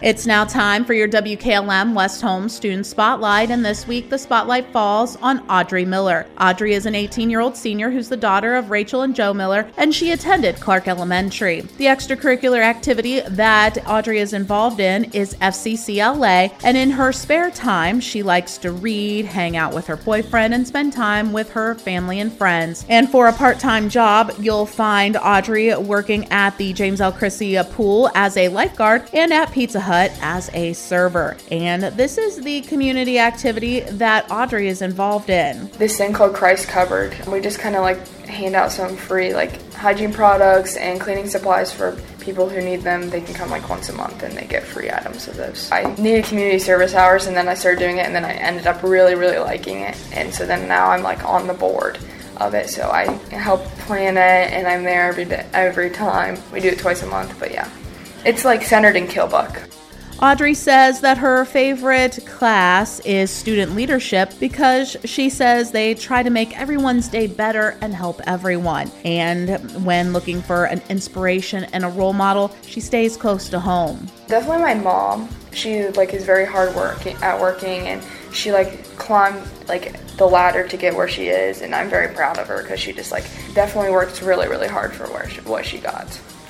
It's now time for your WKLM West Home Student Spotlight, and this week the spotlight falls on Audrey Miller. Audrey is an 18-year-old senior who's the daughter of Rachel and Joe Miller, and she attended Clark Elementary. The extracurricular activity that Audrey is involved in is FCCLA, and in her spare time, she likes to read, hang out with her boyfriend, and spend time with her family and friends. And for a part-time job, you'll find Audrey working at the James L. Chrissy pool as a lifeguard and at Pizza Hut as a server. And this is the community activity that Audrey is involved in. This thing called Christ Cupboard. We just kind of hand out some free hygiene products and cleaning supplies for people who need them. They can come once a month and they get free items of those. I needed community service hours and then I started doing it and then I ended up really liking it. And so then now I'm on the board of it. So I help plan it and I'm there every time. We do it twice a month, but yeah. It's centered in Kilbuck. Audrey says that her favorite class is student leadership because she says they try to make everyone's day better and help everyone. And when looking for an inspiration and a role model, she stays close to home. Definitely my mom. She is very hard working and she climbed the ladder to get where she is, and I'm very proud of her because she just definitely works really hard for what she got.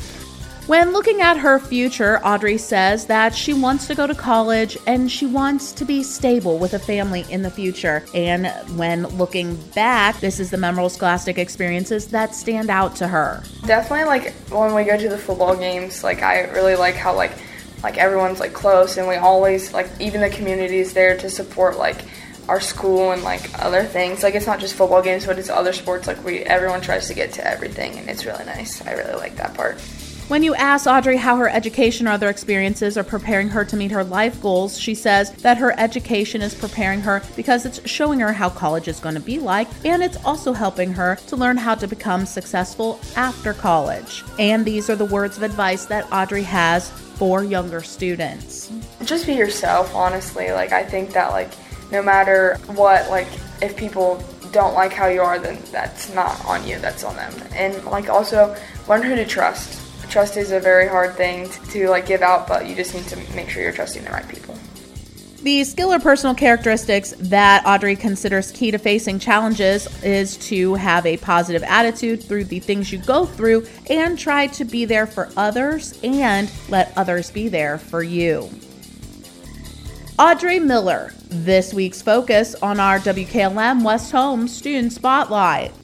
When looking at her future, Audrey says that she wants to go to college and she wants to be stable with a family in the future. And when looking back, this is the memorable scholastic experiences that stand out to her. Definitely when we go to the football games, I really like how everyone's close and we always even the community is there to support our school and other things. It's not just football games, but it's other sports. Everyone tries to get to everything and it's really nice. I really like that part. When you ask Audrey how her education or other experiences are preparing her to meet her life goals, she says that her education is preparing her because it's showing her how college is going to be like, and it's also helping her to learn how to become successful after college. And these are the words of advice that Audrey has for younger students. Just be yourself, honestly. I think that no matter what, if people don't like how you are, then that's not on you, that's on them. And also learn who to trust. Trust is a very hard thing to give out, but you just need to make sure you're trusting the right people. The skill or personal characteristics that Audrey considers key to facing challenges is to have a positive attitude through the things you go through and try to be there for others and let others be there for you. Audrey Miller, this week's focus on our WKLM West Home Student Spotlight.